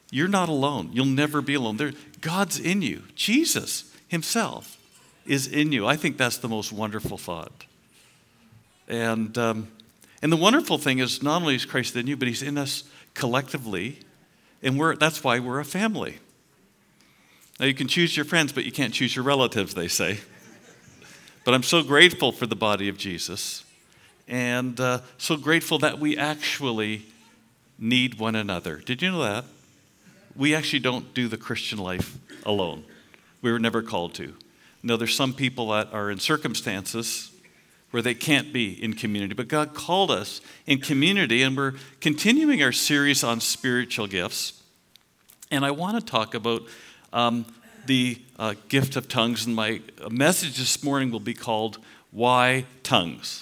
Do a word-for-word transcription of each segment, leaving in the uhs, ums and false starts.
You're not alone. You'll never be alone. There, God's in you. Jesus himself is in you. I think that's the most wonderful thought. And um, and the wonderful thing is not only is Christ in you, but he's in us collectively. And we're that's why we're a family. Now you can choose your friends, but you can't choose your relatives, they say. But I'm so grateful for the body of Jesus. And uh, so grateful that we actually need one another. Did you know that? We actually don't do the Christian life alone. We were never called to. No, there's some people that are in circumstances where they can't be in community. But God called us in community, and we're continuing our series on spiritual gifts. And I want to talk about um, the uh, gift of tongues. And my message this morning will be called, Why Tongues?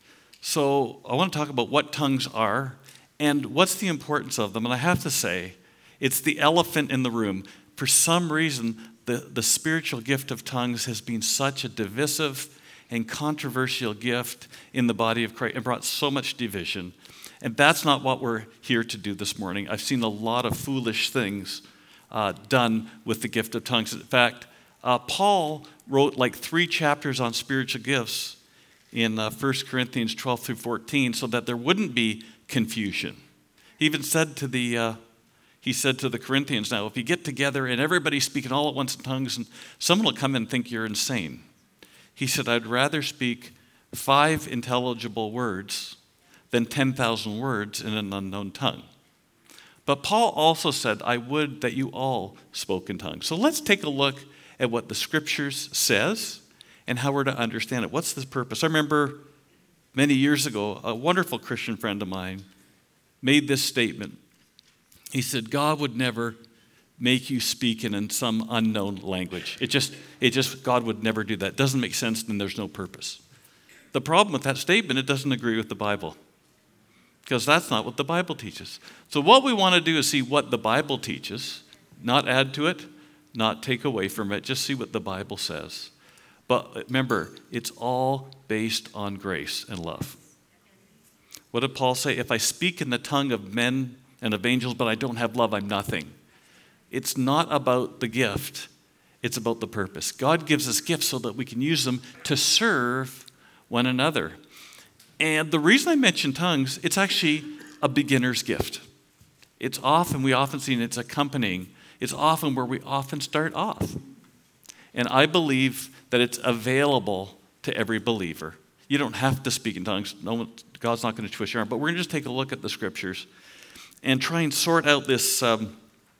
So I want to talk about what tongues are and what's the importance of them. And I have to say, it's the elephant in the room. For some reason, the, the spiritual gift of tongues has been such a divisive and controversial gift in the body of Christ. It brought so much division. And that's not what we're here to do this morning. I've seen a lot of foolish things uh, done with the gift of tongues. In fact, uh, Paul wrote like three chapters on spiritual gifts in uh, First Corinthians twelve through fourteen so that there wouldn't be confusion. He even said to the... Uh, He said to the Corinthians, now, if you get together and everybody's speaking all at once in tongues, and someone will come and think you're insane. He said, I'd rather speak five intelligible words than ten thousand words in an unknown tongue. But Paul also said, I would that you all spoke in tongues. So let's take a look at what the Scriptures says and how we're to understand it. What's the purpose? I remember many years ago, a wonderful Christian friend of mine made this statement. He said, God would never make you speak in some unknown language. It just, it just, God would never do that. It doesn't make sense, then there's no purpose. The problem with that statement, it doesn't agree with the Bible. Because that's not what the Bible teaches. So what we want to do is see what the Bible teaches, not add to it, not take away from it, just see what the Bible says. But remember, it's all based on grace and love. What did Paul say? If I speak in the tongue of men and of angels, but I don't have love, I'm nothing. It's not about the gift. It's about the purpose. God gives us gifts so that we can use them to serve one another. And the reason I mention tongues, it's actually a beginner's gift. It's often, we often see it's accompanying. It's often where we often start off. And I believe that it's available to every believer. You don't have to speak in tongues. No one, God's not going to twist your arm. But we're going to just take a look at the Scriptures and try and sort out this um,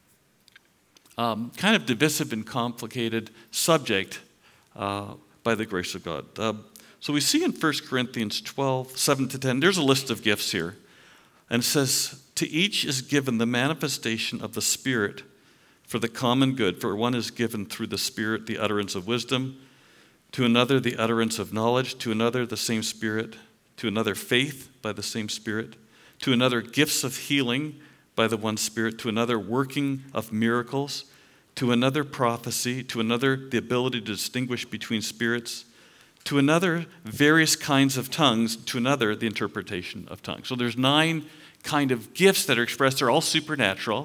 um, kind of divisive and complicated subject uh, by the grace of God. Uh, so we see in First Corinthians twelve, seven to ten, there's a list of gifts here. And it says, to each is given the manifestation of the Spirit for the common good. For one is given through the Spirit the utterance of wisdom, to another the utterance of knowledge, to another the same Spirit, to another faith by the same Spirit, to another gifts of healing by the one Spirit, to another working of miracles, to another prophecy, to another the ability to distinguish between spirits, to another various kinds of tongues, to another the interpretation of tongues. So there's nine kind of gifts that are expressed. They're all supernatural.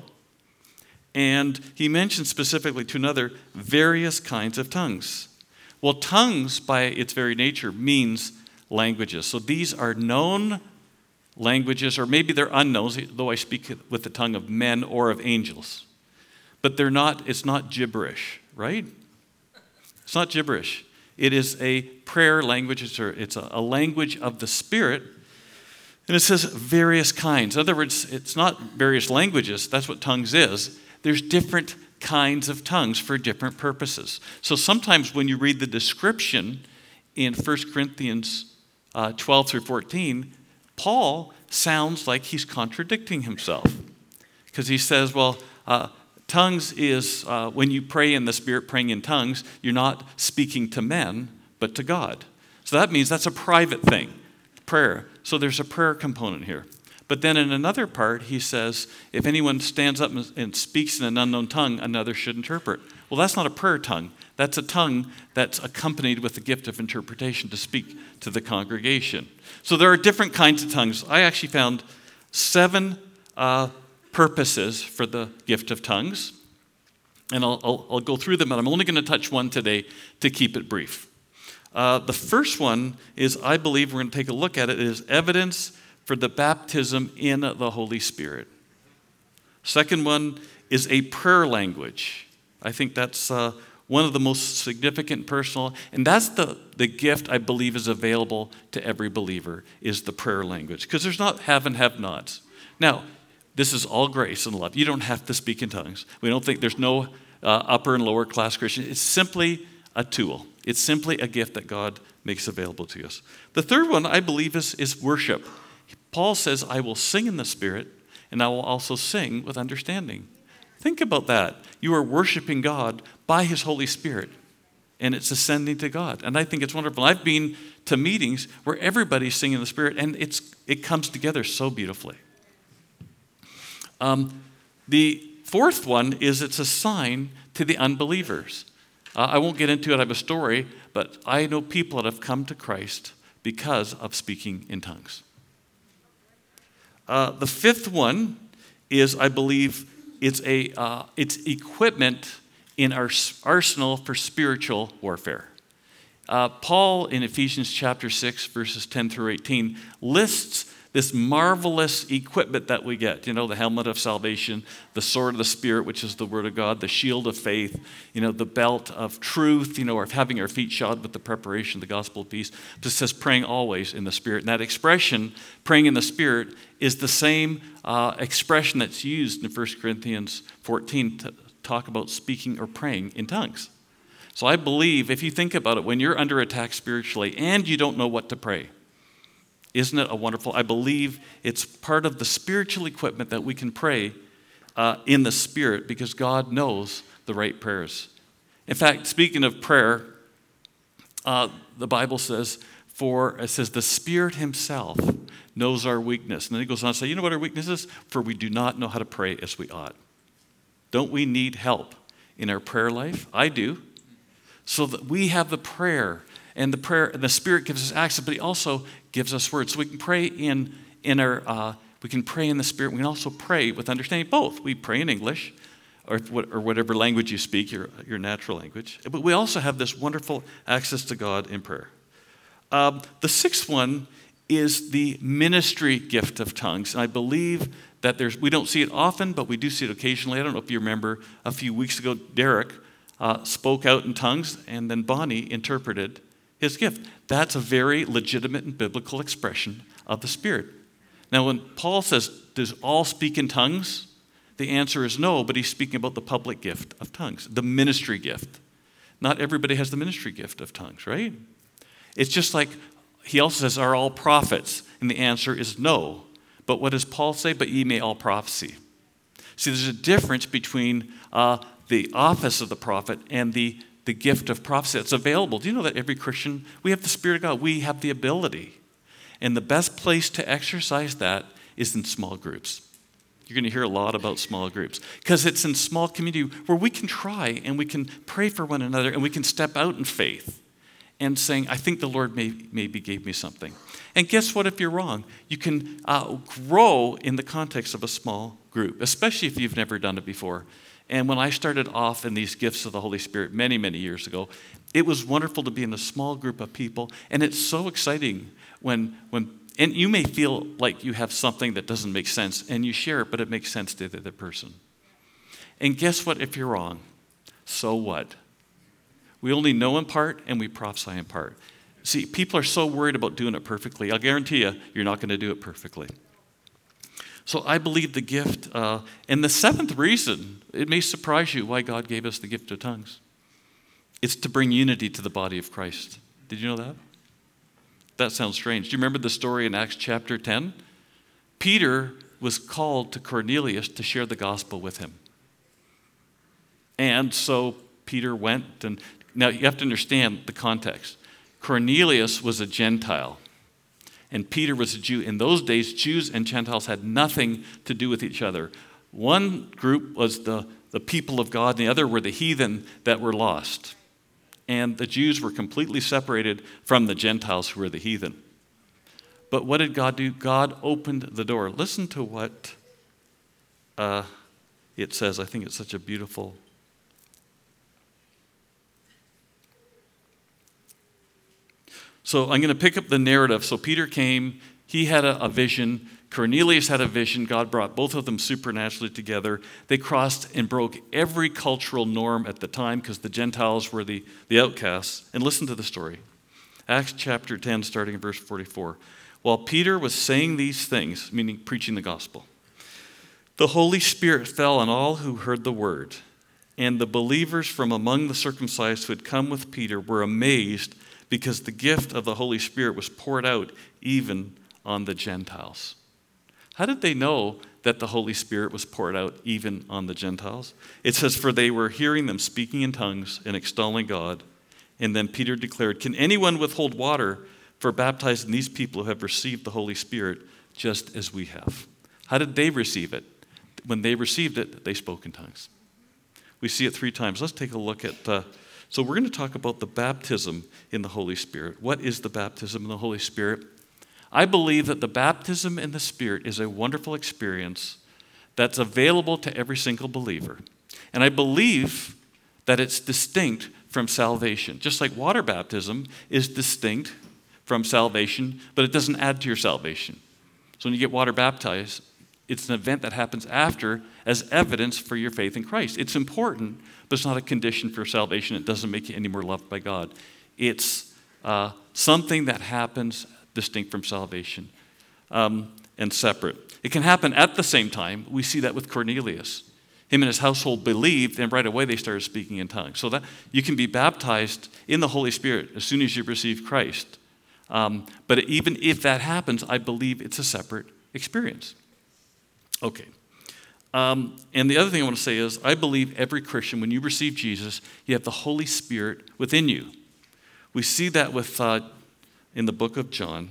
And he mentions specifically to another various kinds of tongues. Well, tongues by its very nature means languages. So these are known languages, or maybe they're unknown, though I speak with the tongue of men or of angels. But they're not, it's not gibberish, right? It's not gibberish. It is a prayer language. It's a, it's a, a language of the Spirit. And it says various kinds. In other words, it's not various languages. That's what tongues is. There's different kinds of tongues for different purposes. So sometimes when you read the description in First Corinthians uh, twelve through fourteen, Paul sounds like he's contradicting himself. Because he says, well, uh, tongues is, uh, when you pray in the Spirit, praying in tongues, you're not speaking to men, but to God. So that means that's a private thing, prayer. So there's a prayer component here. But then in another part, he says, if anyone stands up and speaks in an unknown tongue, another should interpret. Well, that's not a prayer tongue. That's a tongue that's accompanied with the gift of interpretation to speak to the congregation. So there are different kinds of tongues. I actually found seven uh, purposes for the gift of tongues. And I'll, I'll, I'll go through them, and I'm only going to touch one today to keep it brief. Uh, the first one is, I believe we're going to take a look at it, is evidence for the baptism in the Holy Spirit. Second one is a prayer language. I think that's uh, one of the most significant personal, and that's the, the gift I believe is available to every believer, is the prayer language. Because there's not have and have nots. Now, this is all grace and love. You don't have to speak in tongues. We don't think there's no uh, upper and lower class Christian. It's simply a tool. It's simply a gift that God makes available to us. The third one, I believe, is, is worship. Paul says, I will sing in the Spirit, and I will also sing with understanding. Think about that. You are worshiping God by His Holy Spirit, and it's ascending to God. And I think it's wonderful. I've been to meetings where everybody's singing in the Spirit, and it's it comes together so beautifully. Um, the fourth one is it's a sign to the unbelievers. Uh, I won't get into it. I have a story, but I know people that have come to Christ because of speaking in tongues. Uh, the fifth one is, I believe, it's a uh, it's equipment in our arsenal for spiritual warfare. Uh, Paul in Ephesians chapter six, verses ten through eighteen, lists this marvelous equipment that we get. You know, the helmet of salvation, the sword of the Spirit, which is the word of God, the shield of faith, you know, the belt of truth, you know, of having our feet shod with the preparation of the gospel of peace. It says praying always in the Spirit. And that expression, praying in the Spirit, is the same uh, expression that's used in First Corinthians fourteen to talk about speaking or praying in tongues. So I believe, if you think about it, when you're under attack spiritually and you don't know what to pray, isn't it a wonderful? I believe it's part of the spiritual equipment that we can pray uh, in the Spirit, because God knows the right prayers. In fact, speaking of prayer, uh, the Bible says, for it says the Spirit Himself knows our weakness. And then He goes on to say, you know what our weakness is? For we do not know how to pray as we ought. Don't we need help in our prayer life? I do. So that we have the prayer. And the prayer, and the Spirit gives us access, but He also gives us words. So we can pray in, in our, uh, we can pray in the Spirit. We can also pray with understanding. Both. We pray in English, or, or whatever language you speak, your, your natural language. But we also have this wonderful access to God in prayer. Um, the sixth one is the ministry gift of tongues. And I believe that there's, we don't see it often, but we do see it occasionally. I don't know if you remember, a few weeks ago, Derek uh, spoke out in tongues, and then Bonnie interpreted his gift. That's a very legitimate and biblical expression of the Spirit. Now, when Paul says, does all speak in tongues? The answer is no, but he's speaking about the public gift of tongues, the ministry gift. Not everybody has the ministry gift of tongues, right? It's just like, he also says, are all prophets? And the answer is no. But what does Paul say? But ye may all prophesy. See, there's a difference between uh, the office of the prophet and the the gift of prophecy that's available. Do you know that every Christian, we have the Spirit of God, we have the ability. And the best place to exercise that is in small groups. You're going to hear a lot about small groups, because it's in small community where we can try and we can pray for one another, and we can step out in faith and saying, I think the Lord may, maybe gave me something. And guess what, if you're wrong? You can uh, grow in the context of a small group, especially if you've never done it before. And when I started off in these gifts of the Holy Spirit many, many years ago, it was wonderful to be in a small group of people. And it's so exciting when, when and you may feel like you have something that doesn't make sense, and you share it, but it makes sense to the other person. And guess what, if you're wrong? So what? We only know in part, and we prophesy in part. See, people are so worried about doing it perfectly. I'll guarantee you, you're not going to do it perfectly. So I believe the gift, uh, and the seventh reason, it may surprise you why God gave us the gift of tongues. It's to bring unity to the body of Christ. Did you know that? That sounds strange. Do you remember the story in Acts chapter ten? Peter was called to Cornelius to share the gospel with him. And so Peter went, and now you have to understand the context. Cornelius was a Gentile. And Peter was a Jew. In those days, Jews and Gentiles had nothing to do with each other. One group was the, the people of God, and the other were the heathen that were lost. And the Jews were completely separated from the Gentiles who were the heathen. But what did God do? God opened the door. Listen to what uh, it says, I think it's such a beautiful. So I'm going to pick up the narrative. So Peter came, he had a, a vision. Cornelius had a vision. God brought both of them supernaturally together. They crossed and broke every cultural norm at the time because the Gentiles were the, the outcasts. And listen to the story. Acts chapter ten, starting in verse forty-four. While Peter was saying these things, meaning preaching the gospel, the Holy Spirit fell on all who heard the word. And the believers from among the circumcised who had come with Peter were amazed because the gift of the Holy Spirit was poured out even on the Gentiles. How did they know that the Holy Spirit was poured out even on the Gentiles? It says, for they were hearing them speaking in tongues and extolling God. And then Peter declared, can anyone withhold water for baptizing these people who have received the Holy Spirit just as we have? How did they receive it? When they received it, they spoke in tongues. We see it three times. Let's take a look at, uh, so we're going to talk about the baptism in the Holy Spirit. What is the baptism in the Holy Spirit? I believe that the baptism in the Spirit is a wonderful experience that's available to every single believer. And I believe that it's distinct from salvation. Just like water baptism is distinct from salvation, but it doesn't add to your salvation. So when you get water baptized, it's an event that happens after as evidence for your faith in Christ. It's important, but it's not a condition for salvation. It doesn't make you any more loved by God. It's uh, something that happens distinct from salvation um, and separate. It can happen at the same time. We see that with Cornelius. Him and his household believed, and right away they started speaking in tongues. So that you can be baptized in the Holy Spirit as soon as you receive Christ. Um, but even if that happens, I believe it's a separate experience. Okay. Um, and the other thing I want to say is, I believe every Christian, when you receive Jesus, you have the Holy Spirit within you. We see that with uh, in the book of John.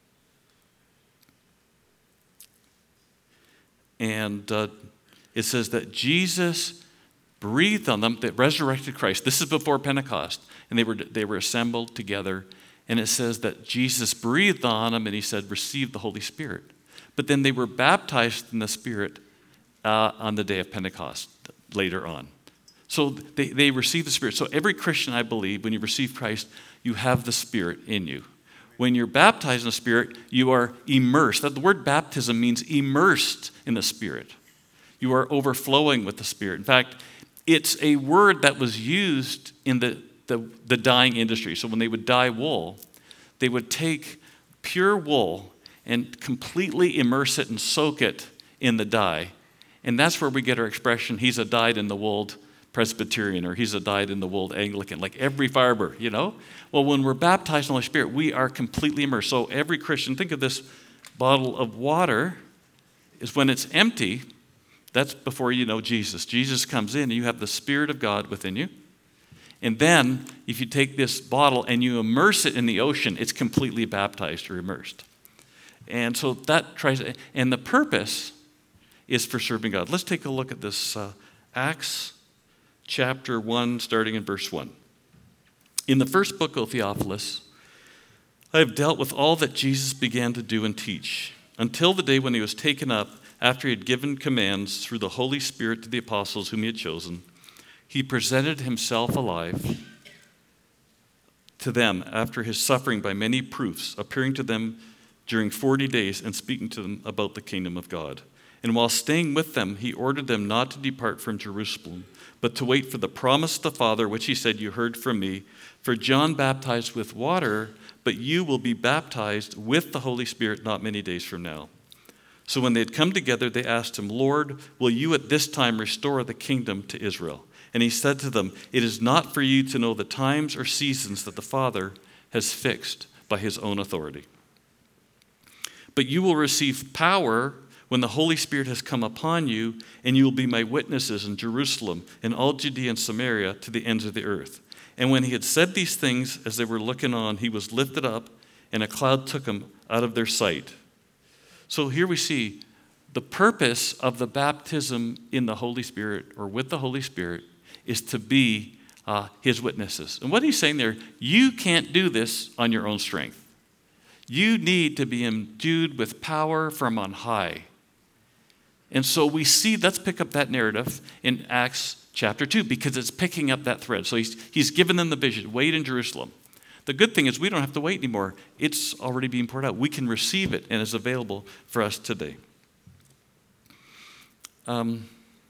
And uh, it says that Jesus breathed on them, that resurrected Christ. This is before Pentecost. And they were, they were assembled together. And it says that Jesus breathed on them and he said, receive the Holy Spirit. But then they were baptized in the Spirit uh, on the day of Pentecost later on. So they, they received the Spirit. So every Christian, I believe, when you receive Christ, you have the Spirit in you. When you're baptized in the Spirit, you are immersed. The word baptism means immersed in the Spirit. You are overflowing with the Spirit. In fact, it's a word that was used in the, the, the dyeing industry. So when they would dye wool, they would take pure wool and completely immerse it and soak it in the dye. And that's where we get our expression, he's a dyed-in-the-wool Presbyterian, or he's a dyed-in-the-wool Anglican, like every farmer, you know? Well, when we're baptized in the Holy Spirit, we are completely immersed. So every Christian, think of this bottle of water, is when it's empty, that's before you know Jesus. Jesus comes in and you have the Spirit of God within you. And then if you take this bottle and you immerse it in the ocean, it's completely baptized or immersed. And so that tries, and the purpose is for serving God. Let's take a look at this uh, Acts chapter one, starting in verse one. In the first book, O Theophilus, I have dealt with all that Jesus began to do and teach, until the day when he was taken up, after he had given commands through the Holy Spirit to the apostles whom he had chosen. He presented himself alive to them after his suffering by many proofs, appearing to them during forty days and speaking to them about the kingdom of God. And while staying with them, he ordered them not to depart from Jerusalem, but to wait for the promise of the Father, which he said, you heard from me. For John baptized with water, but you will be baptized with the Holy Spirit not many days from now. So when they had come together, they asked him, Lord, will you at this time restore the kingdom to Israel? And he said to them, it is not for you to know the times or seasons that the Father has fixed by his own authority. But you will receive power when the Holy Spirit has come upon you, and you will be my witnesses in Jerusalem and all Judea and Samaria to the ends of the earth. And when he had said these things, as they were looking on, he was lifted up, and a cloud took him out of their sight. So here we see the purpose of the baptism in the Holy Spirit, or with the Holy Spirit, is to be uh, his witnesses. And what he's saying there, you can't do this on your own strength. You need to be endued with power from on high. And so we see, let's pick up that narrative in Acts chapter two, because it's picking up that thread. So he's, he's given them the vision, wait in Jerusalem. The good thing is we don't have to wait anymore. It's already being poured out. We can receive it, and it's available for us today. Um,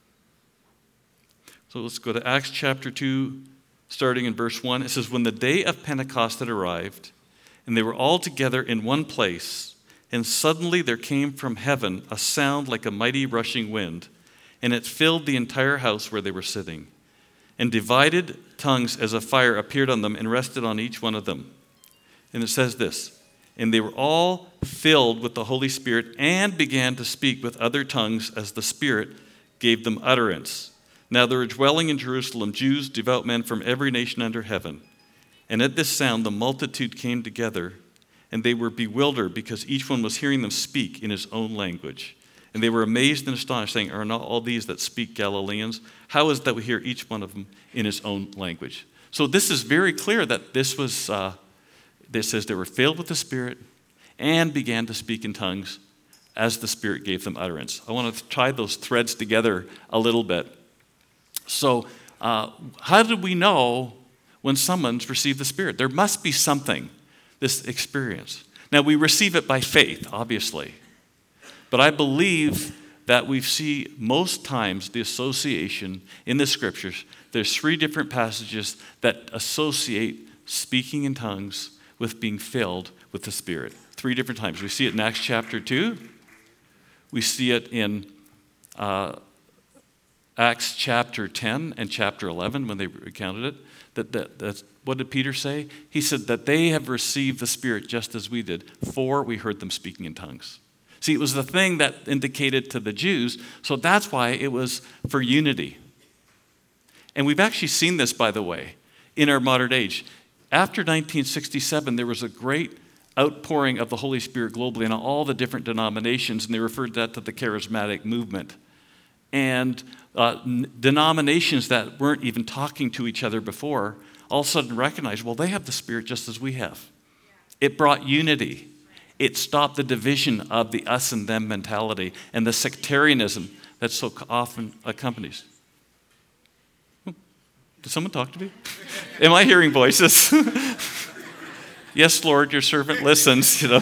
so let's go to Acts chapter two, starting in verse one. It says, when the day of Pentecost had arrived, and they were all together in one place, and suddenly there came from heaven a sound like a mighty rushing wind, and it filled the entire house where they were sitting. And divided tongues as a fire appeared on them and rested on each one of them. And it says this, and they were all filled with the Holy Spirit and began to speak with other tongues as the Spirit gave them utterance. Now there were dwelling in Jerusalem Jews, devout men from every nation under heaven. And at this sound the multitude came together, and they were bewildered because each one was hearing them speak in his own language. And they were amazed and astonished, saying, are not all these that speak Galileans? How is it that we hear each one of them in his own language? So this is very clear that this was, uh, this says they were filled with the Spirit and began to speak in tongues as the Spirit gave them utterance. I want to tie those threads together a little bit. So uh, how do we know when someone's received the Spirit? There must be something, this experience. Now we receive it by faith, obviously. But I believe that we see most times the association in the scriptures. There's three different passages that associate speaking in tongues with being filled with the Spirit. Three different times. We see it in Acts chapter two. We see it in uh, Acts chapter ten and chapter eleven when they recounted it. That, that, that's, what did Peter say? He said that they have received the Spirit just as we did, for we heard them speaking in tongues. See, it was the thing that indicated to the Jews, so that's why it was for unity. And we've actually seen this, by the way, in our modern age. After nineteen sixty-seven, there was a great outpouring of the Holy Spirit globally in all the different denominations, and they referred that to the charismatic movement. And uh, n- denominations that weren't even talking to each other before, all of a sudden recognized, well, they have the Spirit just as we have. It brought unity. It stopped the division of the us and them mentality and the sectarianism that so often accompanies. Did someone talk to me? Am I hearing voices? Yes, Lord, your servant listens, you know.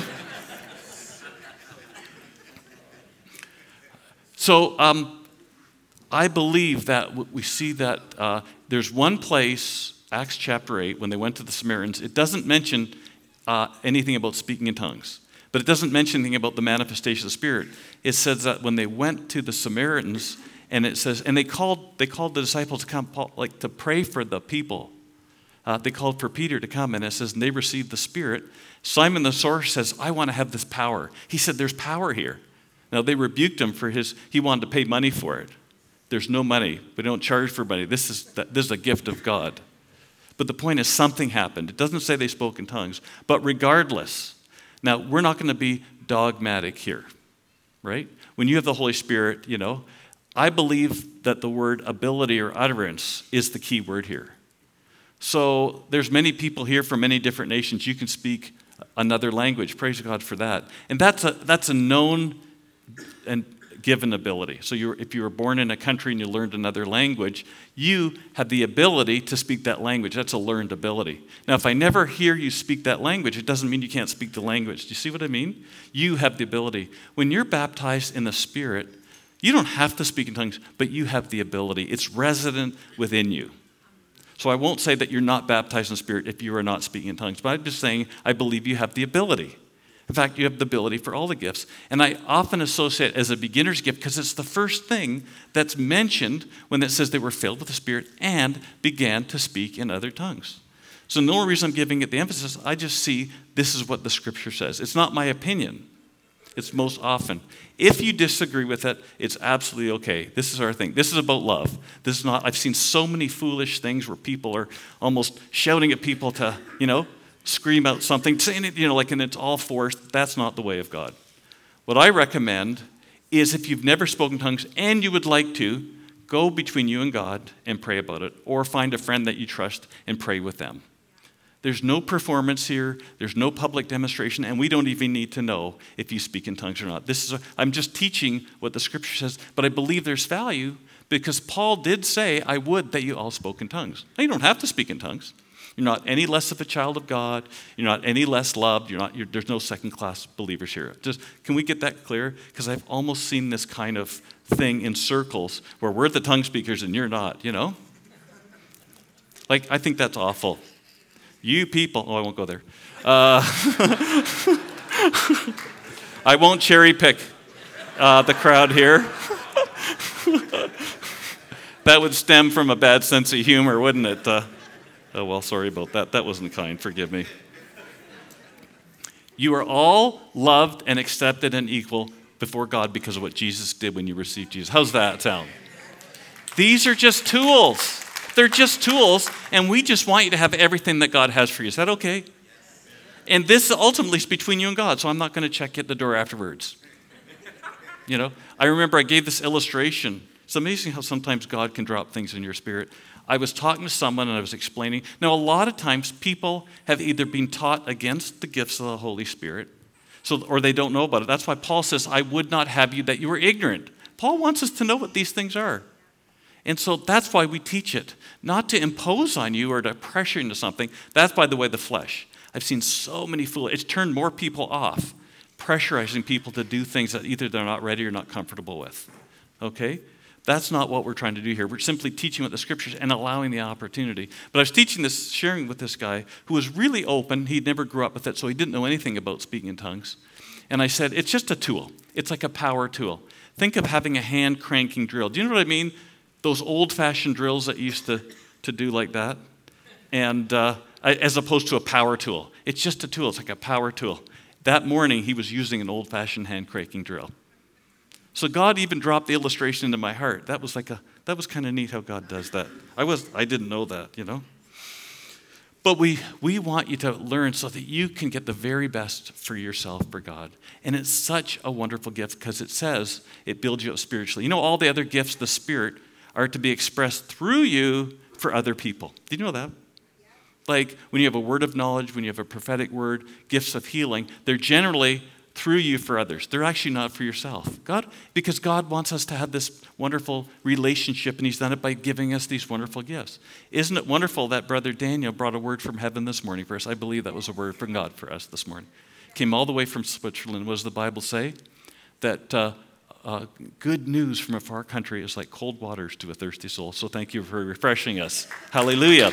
So um, I believe that we see that uh, there's one place, Acts chapter eight, when they went to the Samaritans, it doesn't mention uh, anything about speaking in tongues. But it doesn't mention anything about the manifestation of the Spirit. It says that when they went to the Samaritans, and it says, and they called they called the disciples to come, like to pray for the people. Uh, they called for Peter to come, and it says, and they received the Spirit. Simon the sorcerer says, I want to have this power. He said, there's power here. Now they rebuked him for his, he wanted to pay money for it. There's no money. We don't charge for money. This is this is a gift of God. But the point is something happened. It doesn't say they spoke in tongues. But regardless, now, we're not going to be dogmatic here, right? When you have the Holy Spirit, you know, I believe that the word ability or utterance is the key word here. So there's many people here from many different nations. You can speak another language. Praise God for that. And that's a that's a known and given ability. So you're, if you were born in a country and you learned another language, you have the ability to speak that language. That's a learned ability. Now, if I never hear you speak that language, it doesn't mean you can't speak the language. Do you see what I mean? You have the ability. When you're baptized in the Spirit, you don't have to speak in tongues, but you have the ability. It's resident within you. So I won't say that you're not baptized in the Spirit if you are not speaking in tongues, but I'm just saying I believe you have the ability. In fact, you have the ability for all the gifts. And I often associate it as a beginner's gift because it's the first thing that's mentioned when it says they were filled with the Spirit and began to speak in other tongues. So no reason I'm giving it the emphasis. I just see this is what the Scripture says. It's not my opinion. It's most often. If you disagree with it, it's absolutely okay. This is our thing. This is about love. This is not, I've seen so many foolish things where people are almost shouting at people to, you know, scream out something, saying it, you know, like, and it's all forced. That's not the way of God. What I recommend is if you've never spoken tongues and you would like to, go between you and God and pray about it, or find a friend that you trust and pray with them. There's no performance here. There's no public demonstration, and we don't even need to know if you speak in tongues or not. This is a, I'm just teaching what the scripture says, but I believe there's value because Paul did say, I would that you all spoke in tongues. Now, you don't have to speak in tongues. You're not any less of a child of God. You're not any less loved. You're not. You're, there's no second-class believers here. Just can we get that clear? Because I've almost seen this kind of thing in circles where we're the tongue speakers and you're not. You know, like I think that's awful. You people. Oh, I won't go there. Uh, I won't cherry pick uh, the crowd here. That would stem from a bad sense of humor, wouldn't it? Uh, Oh, well, sorry about that. That wasn't kind. Forgive me. You are all loved and accepted and equal before God because of what Jesus did when you received Jesus. How's that sound? These are just tools. They're just tools, and we just want you to have everything that God has for you. Is that okay? And this ultimately is between you and God, so I'm not going to check you at the door afterwards. You know, I remember I gave this illustration. It's amazing how sometimes God can drop things in your spirit. I was talking to someone and I was explaining. Now, a lot of times people have either been taught against the gifts of the Holy Spirit, so or they don't know about it. That's why Paul says, I would not have you that you were ignorant. Paul wants us to know what these things are. And so that's why we teach it, not to impose on you or to pressure you into something. That's, by the way, the flesh. I've seen so many fools. It's turned more people off, pressurizing people to do things that either they're not ready or not comfortable with. Okay? That's not what we're trying to do here. We're simply teaching what the scriptures and allowing the opportunity. But I was teaching this, sharing with this guy who was really open. He'd never grew up with it, so he didn't know anything about speaking in tongues. And I said, it's just a tool. It's like a power tool. Think of having a hand cranking drill. Do you know what I mean? Those old-fashioned drills that used to, to do like that. And uh, as opposed to a power tool. It's just a tool. It's like a power tool. That morning, he was using an old-fashioned hand cranking drill. So God even dropped the illustration into my heart. That was like a that was kind of neat how God does that. I was I didn't know that, you know. But we we want you to learn so that you can get the very best for yourself for God. And it's such a wonderful gift because it says it builds you up spiritually. You know, all the other gifts of the Spirit are to be expressed through you for other people. Did you know that? Like when you have a word of knowledge, when you have a prophetic word, gifts of healing, they're generally through you for others. They're actually not for yourself. God, because God wants us to have this wonderful relationship, and he's done it by giving us these wonderful gifts. Isn't it wonderful that Brother Daniel brought a word from heaven this morning for us? I believe that was a word from God for us this morning. Came all the way from Switzerland. What does the Bible say? That uh, uh, good news from a far country is like cold waters to a thirsty soul. So thank you for refreshing us. Hallelujah.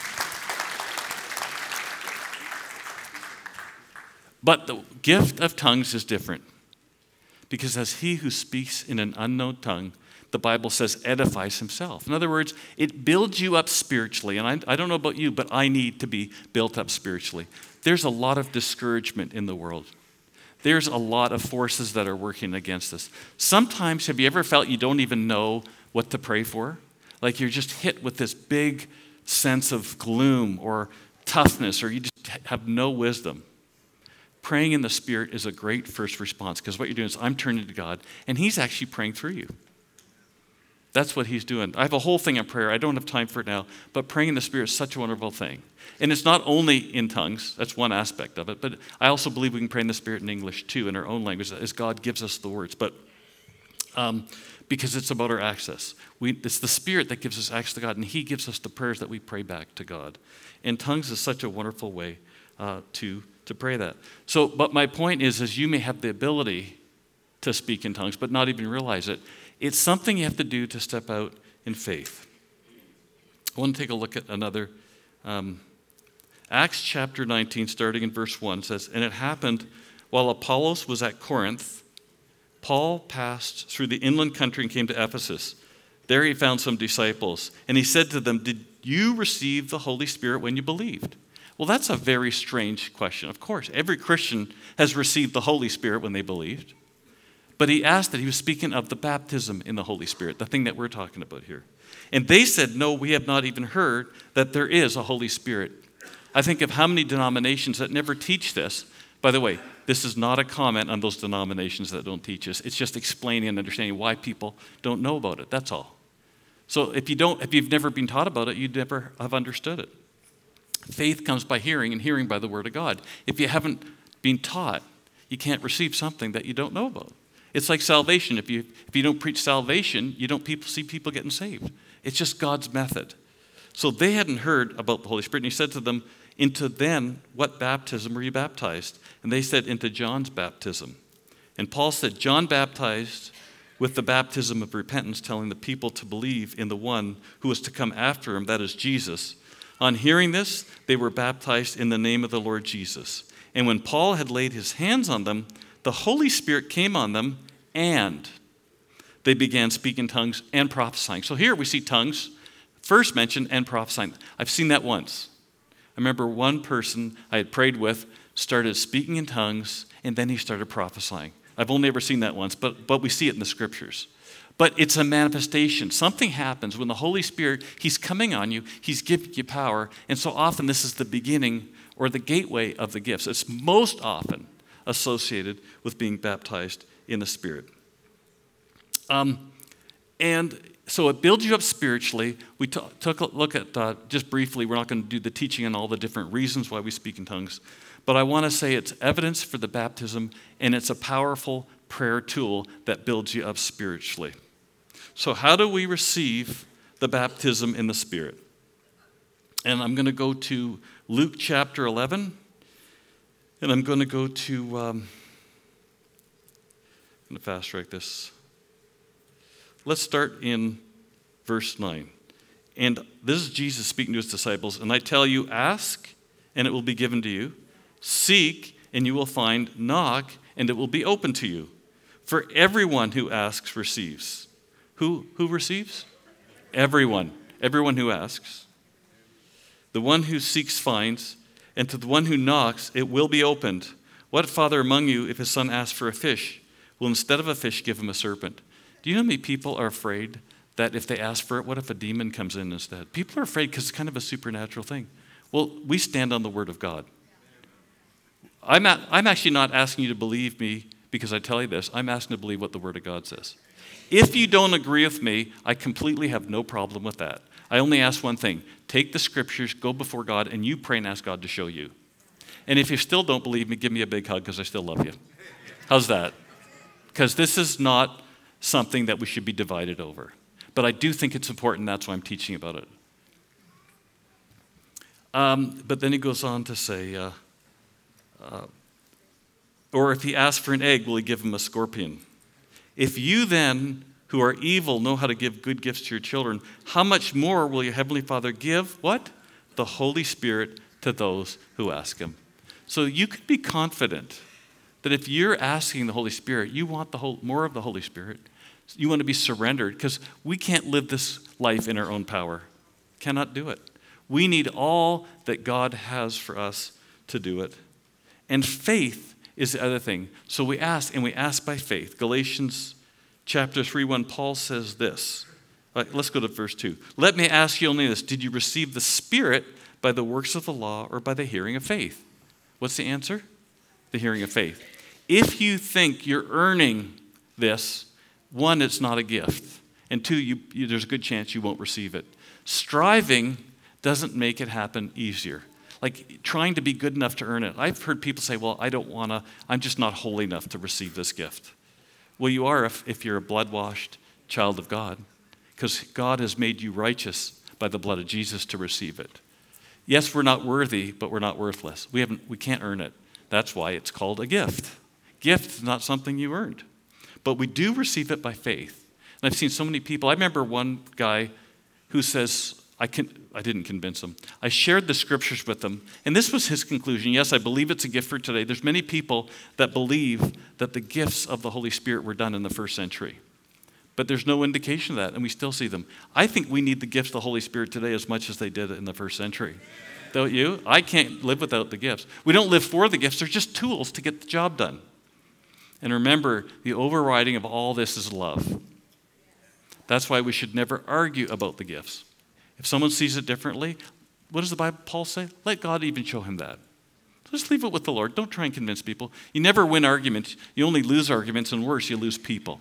But the gift of tongues is different. Because as he who speaks in an unknown tongue, the Bible says, edifies himself. In other words, it builds you up spiritually. And I, I don't know about you, but I need to be built up spiritually. There's a lot of discouragement in the world. There's a lot of forces that are working against us. Sometimes, have you ever felt you don't even know what to pray for? Like you're just hit with this big sense of gloom or toughness, or you just have no wisdom. Praying in the Spirit is a great first response because what you're doing is I'm turning to God and he's actually praying through you. That's what he's doing. I have a whole thing on prayer. I don't have time for it now, but praying in the Spirit is such a wonderful thing. And it's not only in tongues. That's one aspect of it. But I also believe we can pray in the Spirit in English too, in our own language, as God gives us the words. But um, because it's about our access. We, it's the Spirit that gives us access to God, and he gives us the prayers that we pray back to God. And tongues is such a wonderful way uh, to to pray that. So, but my point is, is you may have the ability to speak in tongues, but not even realize it. It's something you have to do to step out in faith. I want to take a look at another. Um, Acts chapter nineteen, starting in verse one, says, and it happened while Apollos was at Corinth, Paul passed through the inland country and came to Ephesus. There he found some disciples, and he said to them, did you receive the Holy Spirit when you believed? Well, that's a very strange question. Of course, every Christian has received the Holy Spirit when they believed. But he asked that he was speaking of the baptism in the Holy Spirit, the thing that we're talking about here. And they said, no, we have not even heard that there is a Holy Spirit. I think of how many denominations that never teach this. By the way, this is not a comment on those denominations that don't teach us. It's just explaining and understanding why people don't know about it. That's all. So if you don't, if you've never been taught about it, you'd never have understood it. Faith comes by hearing, and hearing by the word of God. If you haven't been taught, you can't receive something that you don't know about. It's like salvation. If you if you don't preach salvation, you don't people see people getting saved. It's just God's method. So they hadn't heard about the Holy Spirit, and he said to them, into then, what baptism were you baptized? And they said, into John's baptism. And Paul said, John baptized with the baptism of repentance, telling the people to believe in the one who was to come after him, that is Jesus. On hearing this, they were baptized in the name of the Lord Jesus. And when Paul had laid his hands on them, the Holy Spirit came on them, and they began speaking tongues and prophesying. So here we see tongues first mentioned and prophesying. I've seen that once. I remember one person I had prayed with started speaking in tongues, and then he started prophesying. I've only ever seen that once, but, but we see it in the scriptures. But it's a manifestation. Something happens when the Holy Spirit, he's coming on you, he's giving you power, and so often this is the beginning or the gateway of the gifts. It's most often associated with being baptized in the Spirit. Um, and so it builds you up spiritually. We t- took a look at, uh, just briefly, we're not going to do the teaching on all the different reasons why we speak in tongues, but I want to say it's evidence for the baptism, and it's a powerful prayer tool that builds you up spiritually. So how do we receive the baptism in the Spirit? And I'm going to go to Luke chapter eleven, and I'm going to go to, um, I'm going to fast track this. Let's start in verse nine. And this is Jesus speaking to his disciples. And I tell you, ask, and it will be given to you. Seek, and you will find. Knock, and it will be open to you. For everyone who asks receives. Who, who receives? Everyone. Everyone who asks. The one who seeks finds, and to the one who knocks, it will be opened. What father among you, if his son asks for a fish, will instead of a fish give him a serpent? Do you know how many people are afraid that if they ask for it, what if a demon comes in instead? People are afraid because it's kind of a supernatural thing. Well, we stand on the word of God. I'm, at, I'm actually not asking you to believe me because I tell you this. I'm asking to believe what the word of God says. If you don't agree with me, I completely have no problem with that. I only ask one thing. Take the scriptures, go before God, and you pray and ask God to show you. And if you still don't believe me, give me a big hug because I still love you. How's that? Because this is not something that we should be divided over. But I do think it's important. That's why I'm teaching about it. Um, but then he goes on to say, uh, uh, or if he asks for an egg, will he give him a scorpion? If you then, who are evil, know how to give good gifts to your children, how much more will your heavenly Father give, what? The Holy Spirit to those who ask him. So you can be confident that if you're asking the Holy Spirit, you want the whole, more of the Holy Spirit. You want to be surrendered because we can't live this life in our own power. Cannot do it. We need all that God has for us to do it. And faith is the other thing. So we ask, and we ask by faith. Galatians chapter three, one, Paul says this. Right, let's go to verse two. Let me ask you only this. Did you receive the Spirit by the works of the law or by the hearing of faith? What's the answer? The hearing of faith. If you think you're earning this, one, it's not a gift. And two, you, you, there's a good chance you won't receive it. Striving doesn't make it happen easier. Like trying to be good enough to earn it. I've heard people say, well, I don't want to, I'm just not holy enough to receive this gift. Well, you are if, if you're a blood-washed child of God, because God has made you righteous by the blood of Jesus to receive it. Yes, we're not worthy, but we're not worthless. We haven't, we can't earn it. That's why it's called a gift. Gift is not something you earned. But we do receive it by faith. And I've seen so many people. I remember one guy who says, I, can, I didn't convince him. I shared the scriptures with him. And this was his conclusion. Yes, I believe it's a gift for today. There's many people that believe that the gifts of the Holy Spirit were done in the first century. But there's no indication of that, and we still see them. I think we need the gifts of the Holy Spirit today as much as they did in the first century. Don't you? I can't live without the gifts. We don't live for the gifts. They're just tools to get the job done. And remember, the overriding of all this is love. That's why we should never argue about the gifts. If someone sees it differently, what does the Bible, Paul say? Let God even show him that. Just leave it with the Lord. Don't try and convince people. You never win arguments. You only lose arguments, and worse, you lose people.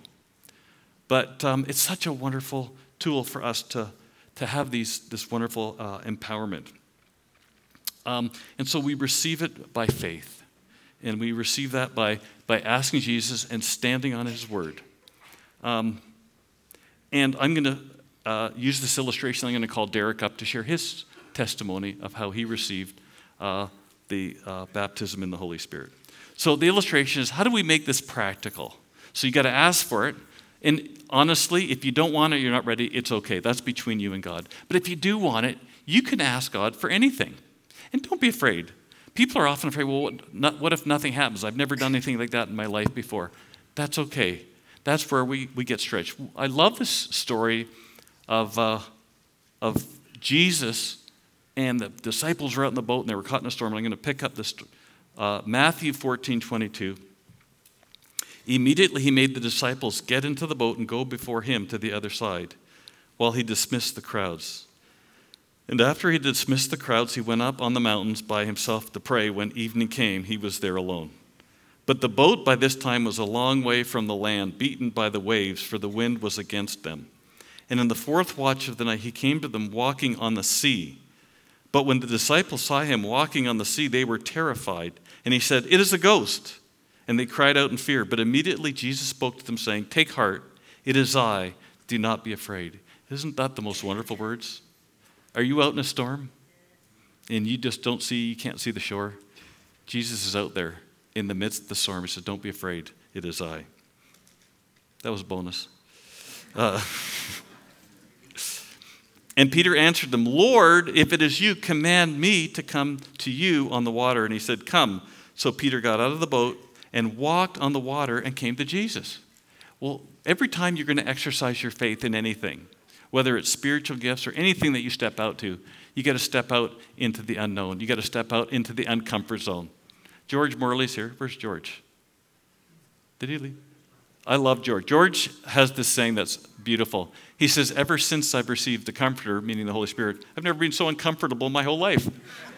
But um, it's such a wonderful tool for us to, to have these, this wonderful uh, empowerment. Um, and so we receive it by faith. And we receive that by, by asking Jesus and standing on his word. Um, and I'm going to uh, use this illustration. I'm going to call Derek up to share his testimony of how he received uh, the uh, baptism in the Holy Spirit. So the illustration is, how do we make this practical? So you got to ask for it. And honestly, if you don't want it, you're not ready, it's okay. That's between you and God. But if you do want it, you can ask God for anything. And don't be afraid. People are often afraid, well, what, not, what if nothing happens? I've never done anything like that in my life before. That's okay. That's where we, we get stretched. I love this story of, uh, of Jesus and the disciples were out in the boat and they were caught in a storm. And I'm going to pick up this, uh, Matthew fourteen twenty-two. Immediately he made the disciples get into the boat and go before him to the other side, while he dismissed the crowds. And after he dismissed the crowds, he went up on the mountains by himself to pray. When evening came, he was there alone. But the boat by this time was a long way from the land, beaten by the waves, for the wind was against them. And in the fourth watch of the night, he came to them walking on the sea. But when the disciples saw him walking on the sea, they were terrified. And he said, "It is a ghost." And they cried out in fear. But immediately Jesus spoke to them, saying, "Take heart, it is I. Do not be afraid." Isn't that the most wonderful words? Are you out in a storm and you just don't see, you can't see the shore? Jesus is out there in the midst of the storm. He said, "Don't be afraid, it is I." That was a bonus. Uh, and Peter answered them, "Lord, if it is you, command me to come to you on the water." And he said, "Come." So Peter got out of the boat and walked on the water and came to Jesus. Well, every time you're going to exercise your faith in anything, whether it's spiritual gifts or anything that you step out to, you got to step out into the unknown. You got to step out into the uncomfort zone. George Morley's here. Where's George? Did he leave? I love George. George has this saying that's beautiful. He says, "Ever since I've received the Comforter," meaning the Holy Spirit, "I've never been so uncomfortable in my whole life."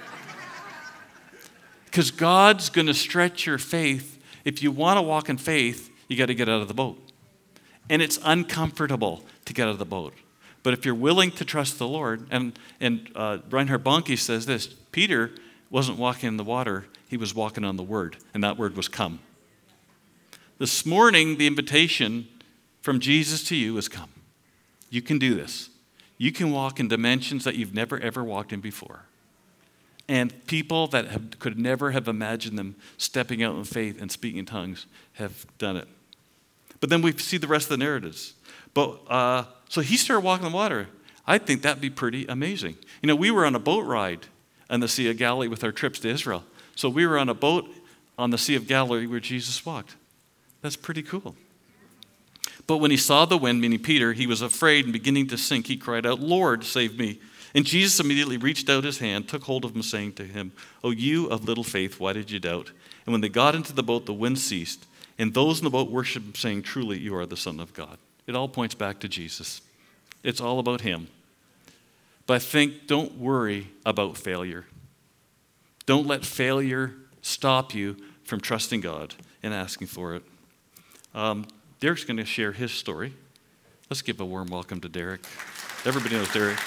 Because God's going to stretch your faith. If you want to walk in faith, you got to get out of the boat. And it's uncomfortable to get out of the boat. But if you're willing to trust the Lord, and, and uh, Reinhard Bonnke says this, Peter wasn't walking in the water, he was walking on the word, and that word was come. This morning, the invitation from Jesus to you is come. You can do this. You can walk in dimensions that you've never, ever walked in before. And people that have, could never have imagined them stepping out in faith and speaking in tongues have done it. But then we see the rest of the narratives. But uh, so he started walking on the water. I think that'd be pretty amazing. You know, we were on a boat ride on the Sea of Galilee with our trips to Israel. So we were on a boat on the Sea of Galilee where Jesus walked. That's pretty cool. But when he saw the wind, meaning Peter, he was afraid and beginning to sink. He cried out, "Lord, save me." And Jesus immediately reached out his hand, took hold of him, saying to him, "O you of little faith, why did you doubt?" And when they got into the boat, the wind ceased. And those in the boat worshiped him, saying, "Truly, you are the Son of God." It all points back to Jesus. It's all about him. But I think, don't worry about failure. Don't let failure stop you from trusting God and asking for it. Um, Derek's going to share his story. Let's give a warm welcome to Derek. Everybody knows Derek.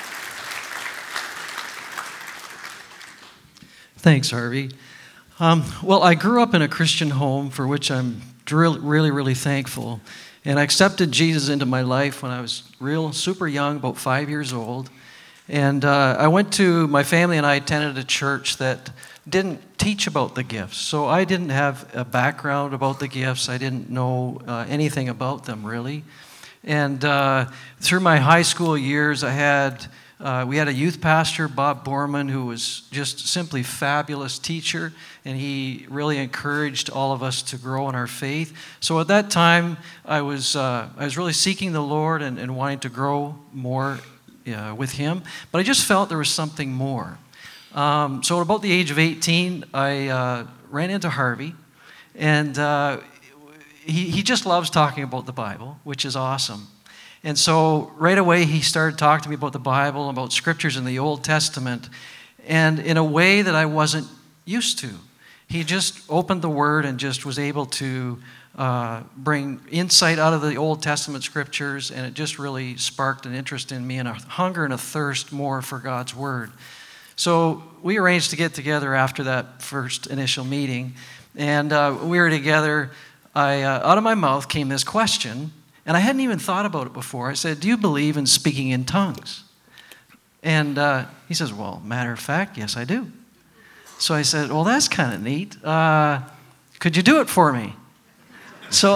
Thanks, Harvey. Um, well, I grew up in a Christian home for which I'm really, really, really thankful. And I accepted Jesus into my life when I was real super young, about five years old. And uh, I went to, my family and I attended a church that didn't teach about the gifts. So I didn't have a background about the gifts. I didn't know uh, anything about them, really. And uh, through my high school years, I had, uh, we had a youth pastor, Bob Borman, who was just simply fabulous teacher, and he really encouraged all of us to grow in our faith. So at that time, I was uh, I was really seeking the Lord and, and wanting to grow more uh, with Him, but I just felt there was something more. Um, so at about the age of eighteen, I uh, ran into Harvey, and uh, he, he just loves talking about the Bible, which is awesome. And so right away, he started talking to me about the Bible, about scriptures in the Old Testament, and in a way that I wasn't used to. He just opened the Word and just was able to uh, bring insight out of the Old Testament scriptures, and it just really sparked an interest in me and a hunger and a thirst more for God's Word. So we arranged to get together after that first initial meeting. And uh, we were together. I, uh, out of my mouth came this question, and I hadn't even thought about it before. I said, do you believe in speaking in tongues? And uh, he says, well, matter of fact, yes, I do. So I said, well, that's kind of neat. Uh, could you do it for me? So,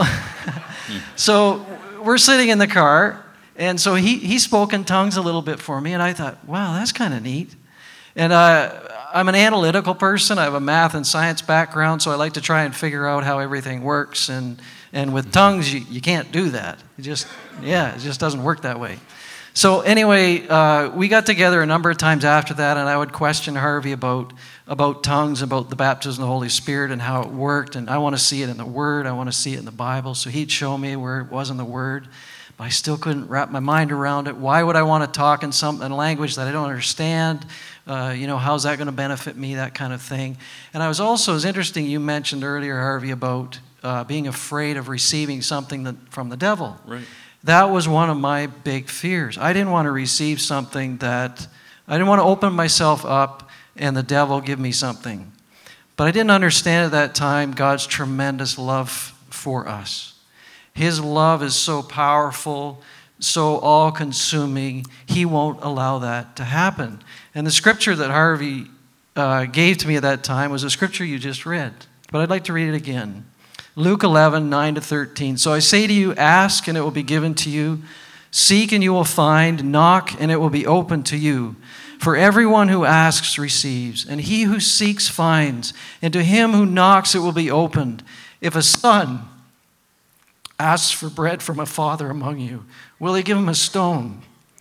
so we're sitting in the car, and so he, he spoke in tongues a little bit for me, and I thought, wow, that's kind of neat. And uh, I'm an analytical person. I have a math and science background, so I like to try and figure out how everything works. And, and with tongues, you, you can't do that. It just, yeah, it just doesn't work that way. So anyway, uh, we got together a number of times after that, and I would question Harvey about, about tongues, about the baptism of the Holy Spirit and how it worked. And I want to see it in the Word. I want to see it in the Bible. So he'd show me where it was in the Word. But I still couldn't wrap my mind around it. Why would I want to talk in some in a language that I don't understand? Uh, you know, how's that going to benefit me, that kind of thing. And I was also, it was interesting, you mentioned earlier, Harvey, about uh, being afraid of receiving something that, from the devil. Right. That was one of my big fears. I didn't want to receive something that, I didn't want to open myself up and the devil give me something. But I didn't understand at that time God's tremendous love for us. His love is so powerful, so all-consuming, He won't allow that to happen. And the scripture that Harvey uh, gave to me at that time was a scripture you just read. But I'd like to read it again. Luke eleven, nine to thirteen. So I say to you, ask and it will be given to you. Seek and you will find. Knock and it will be opened to you. For everyone who asks receives, and he who seeks finds. And to him who knocks it will be opened. If a son asks for bread from a father among you, will he give him a stone?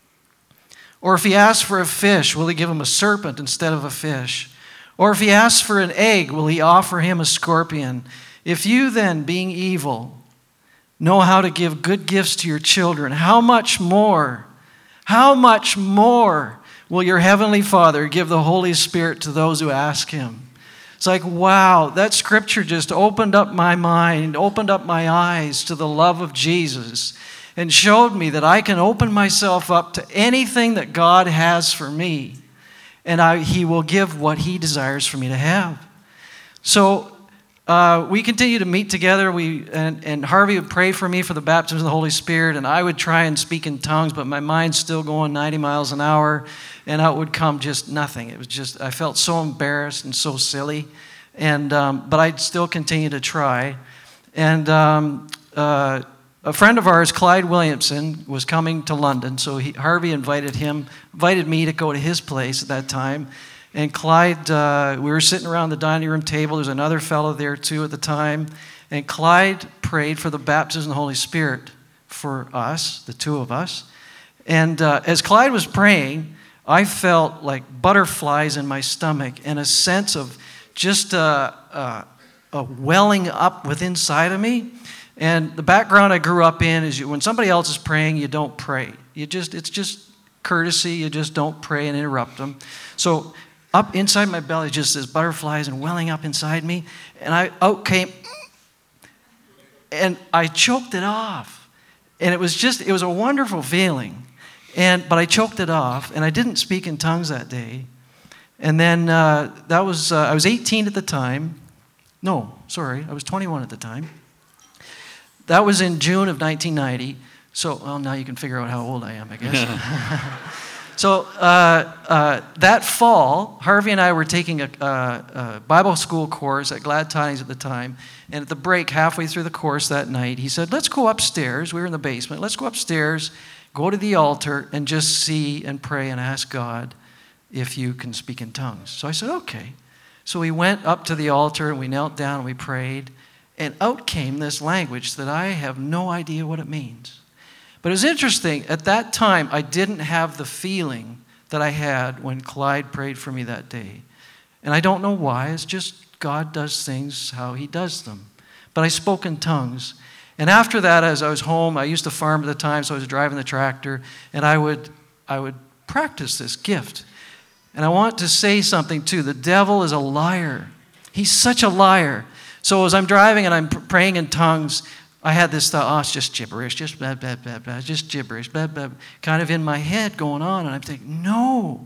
Or if he asks for a fish, will he give him a serpent instead of a fish? Or if he asks for an egg, will he offer him a scorpion? If you then, being evil, know how to give good gifts to your children, how much more, how much more will your heavenly Father give the Holy Spirit to those who ask Him? It's like, wow, that scripture just opened up my mind, opened up my eyes to the love of Jesus, and showed me that I can open myself up to anything that God has for me, and I, He will give what He desires for me to have. So uh, we continue to meet together. We and, and Harvey would pray for me for the baptism of the Holy Spirit, and I would try and speak in tongues, but my mind's still going ninety miles an hour, and out would come just nothing. It was just, I felt so embarrassed and so silly, and um, but I'd still continue to try. And um, uh, a friend of ours, Clyde Williamson, was coming to London, so he, Harvey invited him, invited me to go to his place at that time. And Clyde, uh, we were sitting around the dining room table. There's another fellow there too at the time. And Clyde prayed for the baptism of the Holy Spirit for us, the two of us. And uh, as Clyde was praying, I felt like butterflies in my stomach and a sense of just a, a, a welling up within inside of me. And the background I grew up in is you, when somebody else is praying, you don't pray. You just it's just courtesy. You just don't pray and interrupt them. So up inside my belly, just as butterflies and welling up inside me, and I out came, and I choked it off. And it was just, it was a wonderful feeling. And but I choked it off, and I didn't speak in tongues that day. And then uh, that was, uh, I was eighteen at the time. No, sorry, I was twenty-one at the time. That was in June of nineteen ninety. So, well, now you can figure out how old I am, I guess. So uh, uh, that fall, Harvey and I were taking a, a, a Bible school course at Glad Tidings at the time. And at the break, halfway through the course that night, he said, let's go upstairs. We were in the basement. Let's go upstairs, go to the altar, and just see and pray and ask God if you can speak in tongues. So I said, okay. So we went up to the altar, and we knelt down, and we prayed. And out came this language that I have no idea what it means. But it was interesting. At that time, I didn't have the feeling that I had when Clyde prayed for me that day. And I don't know why. It's just God does things how He does them. But I spoke in tongues. And after that, as I was home, I used to farm at the time, so I was driving the tractor, and I would, I would practice this gift. And I want to say something, too. The devil is a liar. He's such a liar. So as I'm driving and I'm praying in tongues, I had this thought, oh, it's just gibberish, just blah, blah, blah, blah, just gibberish, blah, blah, kind of in my head going on. And I'm thinking, no,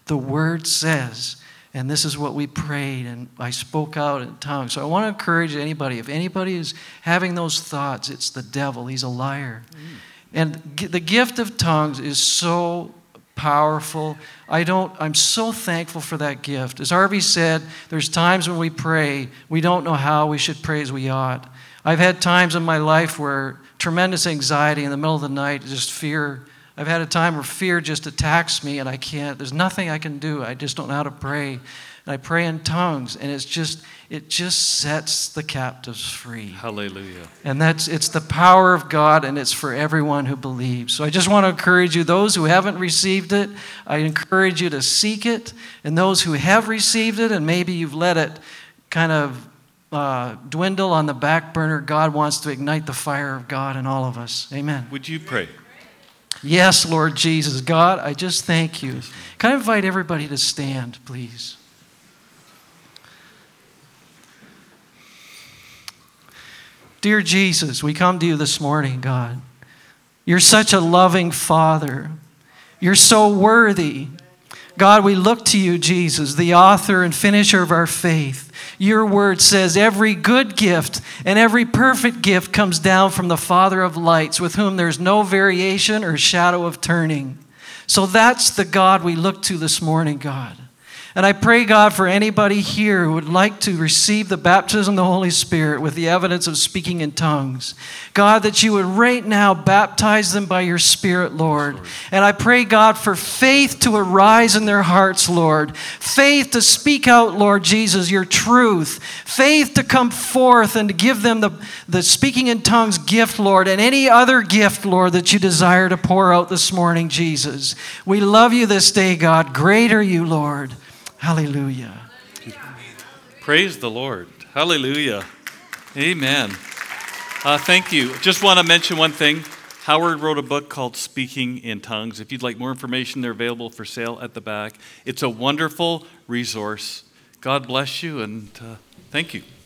The Word says, and this is what we prayed, and I spoke out in tongues. So I want to encourage anybody, if anybody is having those thoughts, it's the devil. He's a liar. Mm. And g- the gift of tongues is so powerful. I don't, I'm so thankful for that gift. As Harvey said, there's times when we pray, we don't know how we should pray as we ought. I've had times in my life where tremendous anxiety in the middle of the night, just fear. I've had a time where fear just attacks me and I can't, there's nothing I can do. I just don't know how to pray. And I pray in tongues and it's just, it just sets the captives free. Hallelujah. And that's, it's the power of God and it's for everyone who believes. So I just want to encourage you, those who haven't received it, I encourage you to seek it. And those who have received it and maybe you've let it kind of uh, dwindle on the back burner, God wants to ignite the fire of God in all of us. Amen. Would you pray? Yes, Lord Jesus. God, I just thank you. Can I invite everybody to stand, please? Dear Jesus, we come to you this morning, God. You're such a loving Father. You're so worthy. God, we look to you, Jesus, the author and finisher of our faith. Your word says every good gift and every perfect gift comes down from the Father of lights, with whom there's no variation or shadow of turning. So that's the God we look to this morning, God. And I pray, God, for anybody here who would like to receive the baptism of the Holy Spirit with the evidence of speaking in tongues. God, that you would right now baptize them by your Spirit, Lord. Lord. And I pray, God, for faith to arise in their hearts, Lord. Faith to speak out, Lord Jesus, your truth. Faith to come forth and to give them the, the speaking in tongues gift, Lord, and any other gift, Lord, that you desire to pour out this morning, Jesus. We love you this day, God. Great are you, Lord. Hallelujah. Praise the Lord. Hallelujah. Amen. Uh, thank you. Just want to mention one thing. Howard wrote a book called Speaking in Tongues. If you'd like more information, they're available for sale at the back. It's a wonderful resource. God bless you, and uh, thank you.